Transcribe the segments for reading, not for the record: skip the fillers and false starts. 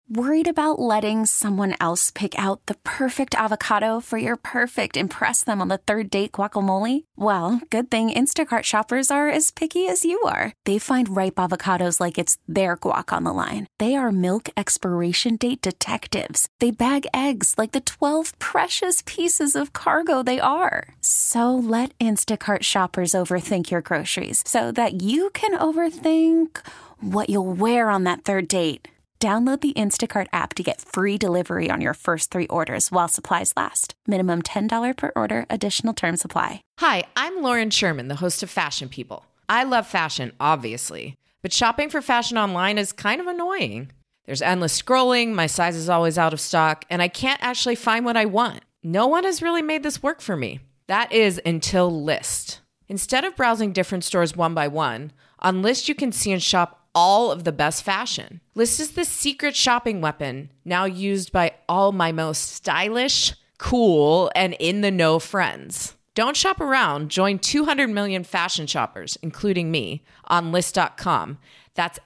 Worried about letting someone else pick out the perfect avocado for your perfect impress them on the third date guacamole? Well, good thing Instacart shoppers are as picky as you are. They find ripe avocados like it's their guac on the line. They are milk expiration date detectives. They bag eggs like the 12 precious pieces of cargo they are. So let Instacart shoppers overthink your groceries so that you can overthink what you'll wear on that third date. Download the Instacart app to get free delivery on your first 3 orders while supplies last. Minimum $10 per order. Additional terms apply. Hi, I'm Lauren Sherman, the host of Fashion People. I love fashion, obviously, but shopping for fashion online is kind of annoying. There's endless scrolling, my size is always out of stock, and I can't actually find what I want. No one has really made this work for me. That is until Lyst. Instead of browsing different stores one by one, on Lyst you can see and shop all of the best fashion. Lyst is the secret shopping weapon now used by all my most stylish, cool, and in-the-know friends. Don't shop around. Join 200 million fashion shoppers, including me, on Lyst.com. That's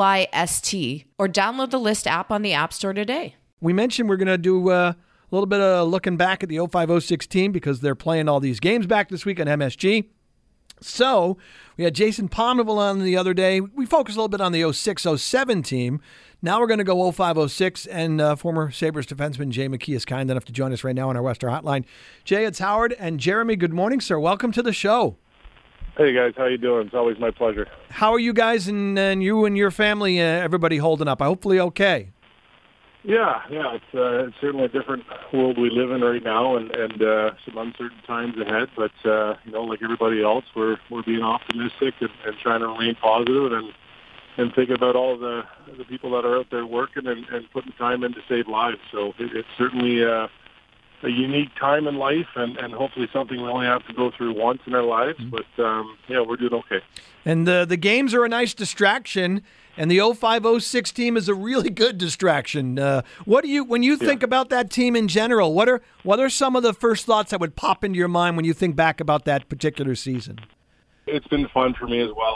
Lyst, or download the Lyst app on the App Store today. We mentioned we're going to do a little bit of looking back at the 05-06 team because they're playing all these games back this week on MSG. So we had Jason Pominville on the other day. We focused a little bit on the 06-07 team. Now we're going to go 05-06, and former Sabres defenseman Jay McKee is kind enough to join us right now on our Western Hotline. Jay, it's Howard and Jeremy. Good morning, sir. Welcome to the show. Hey, guys. How you doing? It's always my pleasure. How are you guys and you and your family, everybody holding up? Hopefully okay. Yeah. It's certainly a different world we live in right now, and some uncertain times ahead. But like everybody else, we're being optimistic and trying to remain positive and think about all the people that are out there working and putting time in to save lives. So it's certainly a unique time in life, and hopefully something we only have to go through once in our lives. But we're doing okay. And the games are a nice distraction. And the 05-06 team is a really good distraction. When you think about that team in general, what are some of the first thoughts that would pop into your mind when you think back about that particular season? It's been fun for me as well.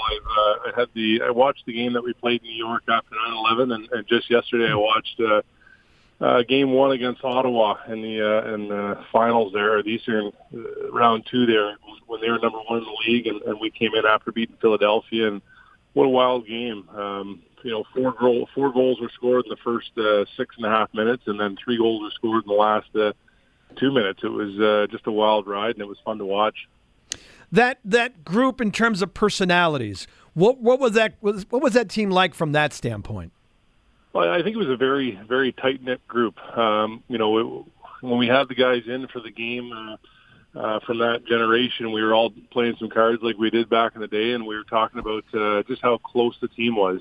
I watched the game that we played in New York after 9/11, and just yesterday I watched Game 1 against Ottawa in the finals there, the Eastern round 2 there, when they were number 1 in the league, and we came in after beating Philadelphia. And what a wild game. 4 goals were scored in the first 6.5 minutes, and then 3 goals were scored in the last 2 minutes. It was just a wild ride, and it was fun to watch. That group, in terms of personalities, what was that team like from that standpoint? Well, I think it was a very, very tight-knit group. When we had the guys in for the game from that generation, we were all playing some cards like we did back in the day, and we were talking about just how close the team was.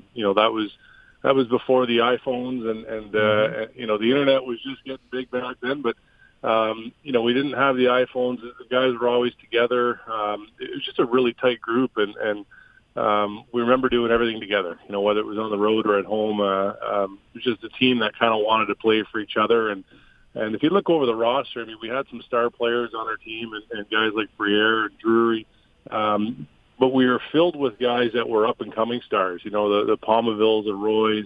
That was before the iPhones, and the internet was just getting big back then. But we didn't have the iPhones. The guys were always together. It was just a really tight group, and we remember doing everything together. Whether it was on the road or at home, it was just a team that kind of wanted to play for each other. And if you look over the roster, I mean, we had some star players on our team and guys like Briere and Drury, but we were filled with guys that were up-and-coming stars, the Pominvilles, the Roys,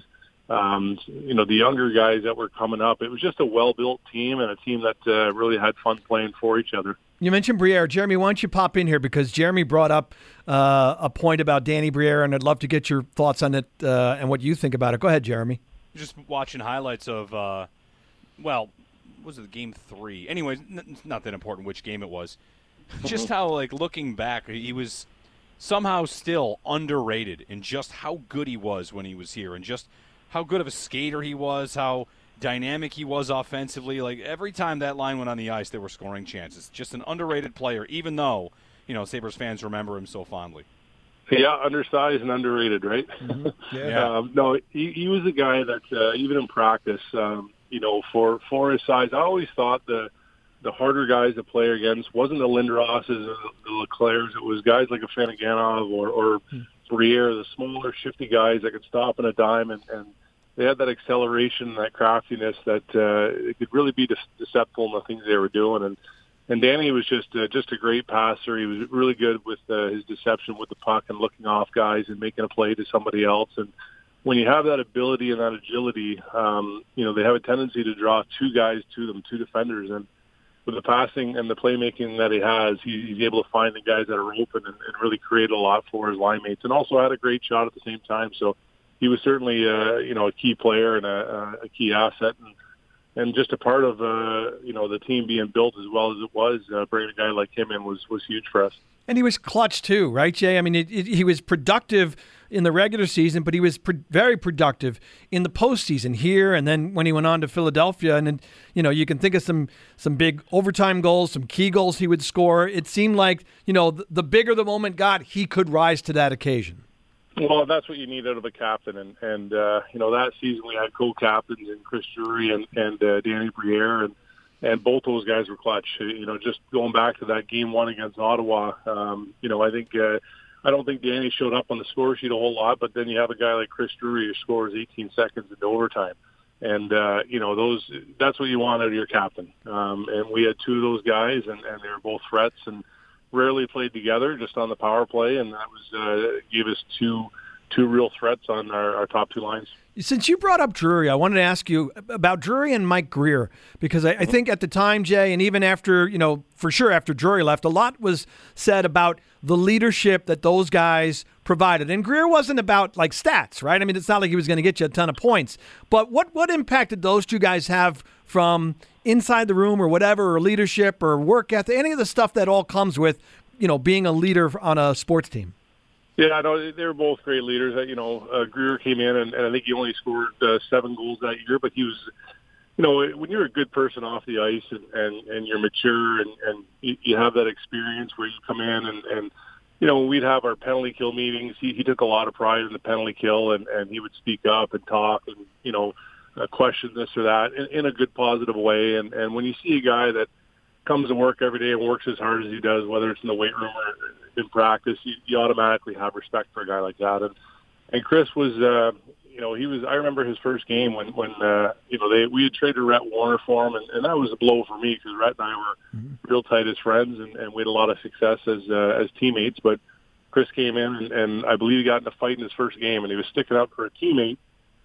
the younger guys that were coming up. It was just a well-built team and a team that really had fun playing for each other. You mentioned Briere. Jeremy, why don't you pop in here, because Jeremy brought up a point about Danny Briere, and I'd love to get your thoughts on it and what you think about it. Go ahead, Jeremy. Just watching highlights of, was it game 3? Anyways, not that important which game it was. Just how, looking back, he was somehow still underrated in just how good he was when he was here, and just how good of a skater he was, how dynamic he was offensively. Every time that line went on the ice, there were scoring chances. Just an underrated player, even though, Sabres fans remember him so fondly. Yeah, undersized and underrated, right? Mm-hmm. Yeah. No, he was a guy that, even in practice, for his size, I always thought the harder guys to play against wasn't the Lindroses or the Leclercs. It was guys like a Fanaganov or Briere, the smaller, shifty guys that could stop in a dime, and they had that acceleration, that craftiness that it could really be deceptive in the things they were doing. And Danny was just a great passer. He was really good with his deception with the puck and looking off guys and making a play to somebody else. And when you have that ability and that agility, they have a tendency to draw two guys to them, two defenders. And with the passing and the playmaking that he has, he's able to find the guys that are open and really create a lot for his line mates, and also had a great shot at the same time. So he was certainly, a key player and a key asset. And just a part of, the team being built as well as it was, bringing a guy like him in was huge for us. And he was clutch too, right, Jay? I mean, he was productive in the regular season, but he was very productive in the postseason here, and then when he went on to Philadelphia. And then, you can think of some big overtime goals, some key goals he would score. It seemed like, the bigger the moment got, he could rise to that occasion. Well, that's what you need out of a captain. And that season we had co-captains in Chris Drury and Danny Briere, and both those guys were clutch. Just going back to that game one against Ottawa, I don't think Danny showed up on the score sheet a whole lot, but then you have a guy like Chris Drury who scores 18 seconds into overtime. And, that's what you want out of your captain. And we had two of those guys, and they were both threats and rarely played together, just on the power play. And that was gave us two real threats on our top two lines. Since you brought up Drury, I wanted to ask you about Drury and Mike Grier, because I think at the time, Jay, and even after, for sure after Drury left, a lot was said about the leadership that those guys provided. And Grier wasn't about like stats, right? I mean, it's not like he was going to get you a ton of points. But what impact did those two guys have from inside the room or whatever, or leadership or work ethic, any of the stuff that all comes with, being a leader on a sports team? Yeah, no, they were both great leaders. Grier came in, and I think he only scored 7 goals that year. But he was, when you're a good person off the ice and you're mature and you have that experience where you come in and we'd have our penalty kill meetings. He took a lot of pride in the penalty kill, and he would speak up and talk and, question this or that in a good, positive way. And when you see a guy that comes to work every day and works as hard as he does, whether it's in the weight room or in practice, you automatically have respect for a guy like that. And Chris was, he was. I remember his first game when we had traded Rhett Warner for him, and that was a blow for me because Rhett and I were real tight as friends, and we had a lot of success as teammates. But Chris came in, and I believe he got in a fight in his first game, and he was sticking up for a teammate.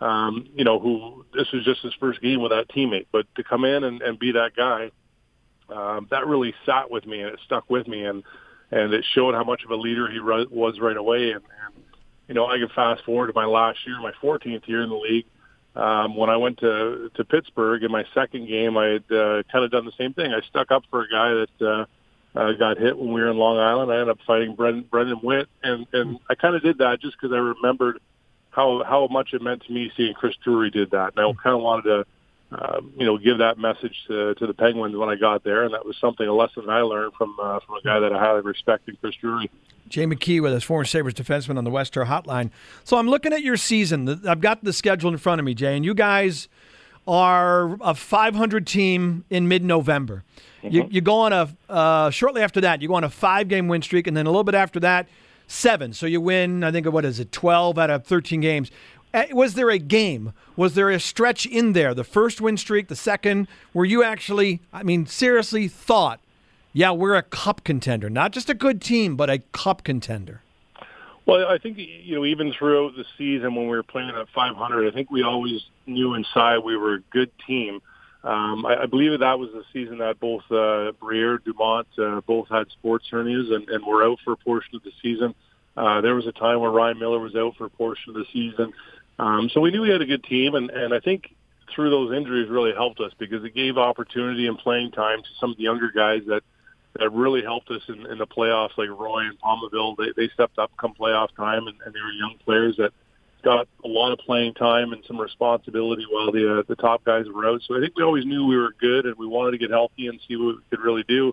Who this was just his first game with that teammate, but to come in and be that guy. That really sat with me, and it stuck with me, and it showed how much of a leader he was right away. And I can fast forward to my last year, my 14th year in the league. When I went to Pittsburgh in my second game, I had kind of done the same thing. I stuck up for a guy that got hit when we were in Long Island. I ended up fighting Brendan Witt, and I kind of did that just because I remembered how much it meant to me seeing Chris Drury did that. And I kind of wanted to give that message to the Penguins when I got there, and that was a lesson I learned from a guy that I highly respect, Chris Drury. Jay McKee with us, former Sabres defenseman on the Western Hotline. So I'm looking at your season. I've got the schedule in front of me, Jay, and you guys are a 500 team in mid-November. Mm-hmm. You go on shortly after that, you go on a 5-game win streak, and then a little bit after that, 7. So you win, I think, 12 out of 13 games. Was there a game? Was there a stretch in there, the first win streak, the second, where you actually, seriously thought, yeah, we're a cup contender, not just a good team, but a cup contender? Well, I think, even throughout the season when we were playing at 500, I think we always knew inside we were a good team. I believe that was the season that both Briere, Dumont, both had sports hernias and were out for a portion of the season. There was a time where Ryan Miller was out for a portion of the season. So we knew we had a good team, and I think through those injuries really helped us because it gave opportunity and playing time to some of the younger guys that really helped us in the playoffs, like Roy and Palmaville. They stepped up come playoff time, and they were young players that got a lot of playing time and some responsibility while the top guys were out. So I think we always knew we were good, and we wanted to get healthy and see what we could really do.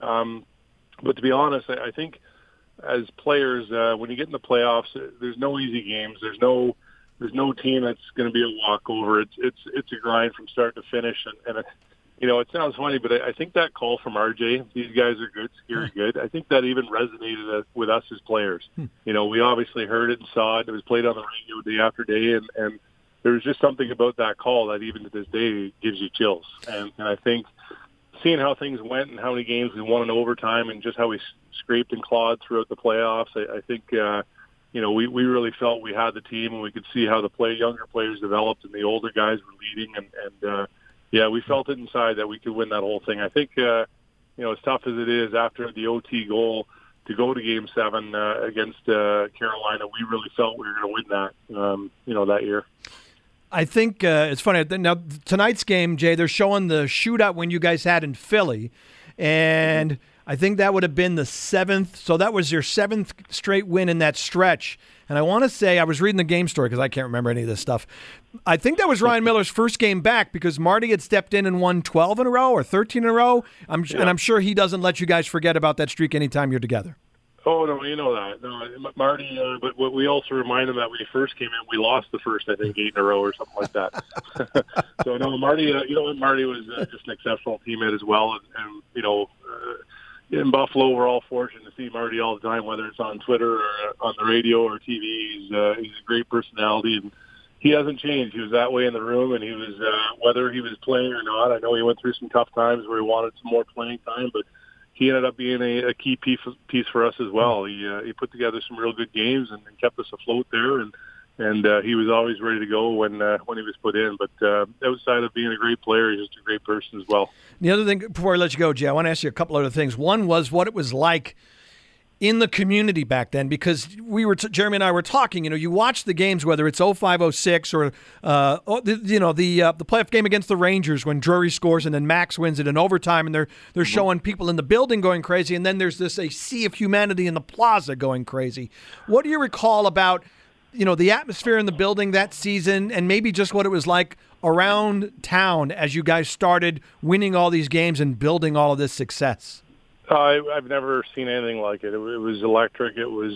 But to be honest, I think as players, when you get in the playoffs, there's no easy games. There's no team that's going to be a walkover. It's a grind from start to finish, and it sounds funny, but I think that call from RJ, these guys are good, scary good. I think that even resonated with us as players. We obviously heard it and saw it. It was played on the radio day after day, and there was just something about that call that even to this day gives you chills. And I think seeing how things went and how many games we won in overtime and just how we scraped and clawed throughout the playoffs, I think we really felt we had the team, and we could see how the younger players developed, and the older guys were leading, and we felt it inside that we could win that whole thing. I think, as tough as it is after the OT goal to go to Game 7 against Carolina, we really felt we were going to win that, that year. I think it's funny. Now, tonight's game, Jay, they're showing the shootout when you guys had in Philly, and I think that would have been the 7th. So that was your 7th straight win in that stretch. And I want to say, I was reading the game story because I can't remember any of this stuff. I think that was Ryan Miller's first game back because Marty had stepped in and won 12 in a row or 13 in a row. And I'm sure he doesn't let you guys forget about that streak anytime you're together. Oh, no, you know that. No, Marty, but we also remind him that when he first came in, we lost the first, I think, 8 in a row or something like that. So, no, Marty, Marty was just an exceptional teammate as well. And in Buffalo, we're all fortunate to see Marty all the time, whether it's on Twitter or on the radio or TV. He's a great personality, and he hasn't changed. He was that way in the room, and he was, whether he was playing or not, I know he went through some tough times where he wanted some more playing time, but he ended up being a key piece for us as well. He put together some real good games and kept us afloat there, and he was always ready to go when he was put in. But outside of being a great player, he's just a great person as well. The other thing, before I let you go, Jay, I want to ask you a couple other things. One was what it was like in the community back then, because Jeremy and I were talking, you watch the games, whether it's 05-06 or, the playoff game against the Rangers when Drury scores and then Max wins it in overtime, and they're showing people in the building going crazy, and then there's a sea of humanity in the plaza going crazy. What do you recall about, the atmosphere in the building that season and maybe just what it was like around town as you guys started winning all these games and building all of this success? I've never seen anything like it. It was electric. It was,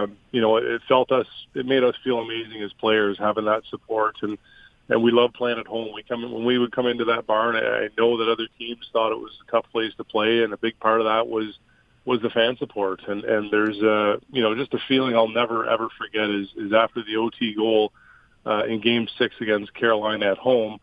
it made us feel amazing as players having that support, and we love playing at home. When we would come into that barn, I know that other teams thought it was a tough place to play, and a big part of that was the fan support. And there's just a feeling I'll never ever forget is after the OT goal in Game 6 against Carolina at home.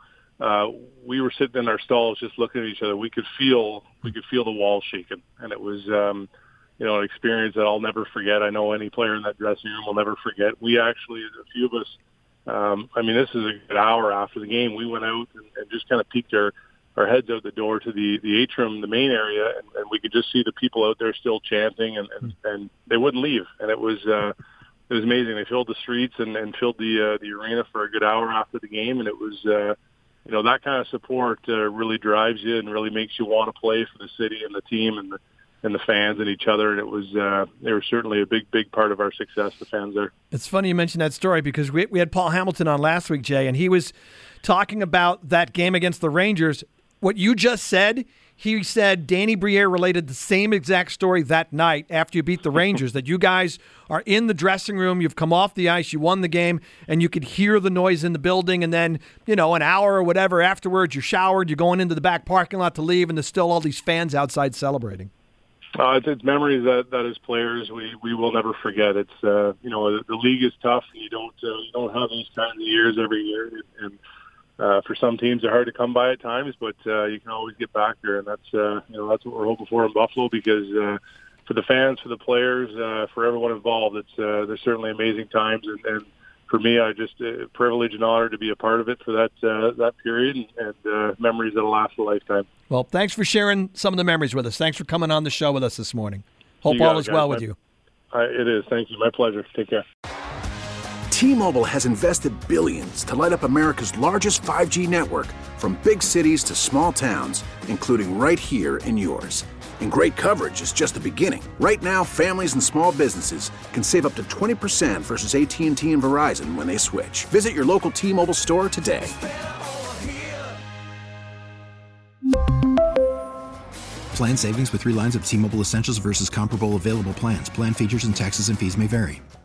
We were sitting in our stalls just looking at each other. We could feel the walls shaking, and it was an experience that I'll never forget. I know any player in that dressing room will never forget. We actually, a few of us, this is a good hour after the game, we went out and just kind of peeked our heads out the door to the atrium, the main area, and we could just see the people out there still chanting, and they wouldn't leave. And it was amazing. They filled the streets and filled the arena for a good hour after the game, and it was that kind of support really drives you and really makes you want to play for the city and the team and the fans and each other. And it was they were certainly a big part of our success, the fans there. It's funny you mentioned that story because we had Paul Hamilton on last week, Jay, and he was talking about that game against the Rangers. What you just said, he said Danny Briere related the same exact story that night after you beat the Rangers, that you guys are in the dressing room, you've come off the ice, you won the game, and you could hear the noise in the building, and then, an hour or whatever afterwards, you're showered, you're going into the back parking lot to leave, and there's still all these fans outside celebrating. It's memories that as players we will never forget. It's the league is tough, and you don't have these kinds of years every year, and for some teams, they're hard to come by at times, but you can always get back there, and that's what we're hoping for in Buffalo. Because for the fans, for the players, for everyone involved, there's certainly amazing times, and for me, I just privileged and honored to be a part of it for that period, and memories that'll last a lifetime. Well, thanks for sharing some of the memories with us. Thanks for coming on the show with us this morning. Hope all is well with you. It is. Thank you. My pleasure. Take care. T-Mobile has invested billions to light up America's largest 5G network, from big cities to small towns, including right here in yours. And great coverage is just the beginning. Right now, families and small businesses can save up to 20% versus AT&T and Verizon when they switch. Visit your local T-Mobile store today. Plan savings with 3 lines of T-Mobile Essentials versus comparable available plans. Plan features and taxes and fees may vary.